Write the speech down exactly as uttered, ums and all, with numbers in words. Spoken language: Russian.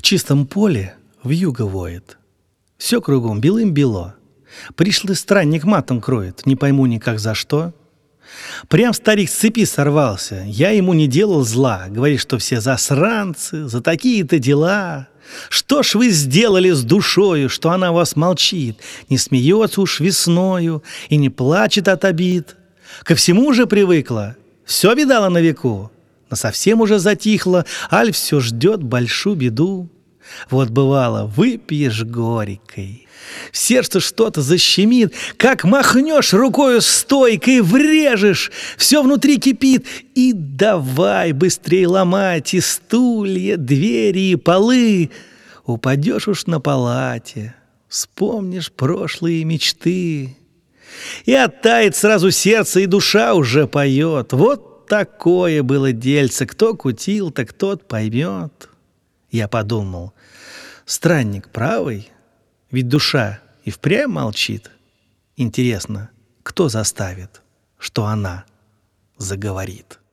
чистом поле вьюга воет, все кругом белым-бело. Пришлый странник матом кроет, не пойму никак за что. Прям старик с цепи сорвался, я ему не делал зла. Говорит, что все засранцы, за такие-то дела. Что ж вы сделали с душою, что она вас молчит, не смеется уж весною и не плачет от обид? Ко всему уже привыкла, все видала на веку, но совсем уже затихла, аль все ждет большую беду. Вот бывало, выпьешь горькой, в сердце что-то защемит, как махнешь рукою стойкой, врежешь, все внутри кипит, и давай быстрее ломать и стулья, двери и полы. Упадешь уж на палате, вспомнишь прошлые мечты, и оттает сразу сердце, и душа уже поет. Вот такое было дельце, кто кутил, так тот поймет. Я подумал, странник правый, ведь душа и впрямь молчит. Интересно, кто заставит, что она заговорит?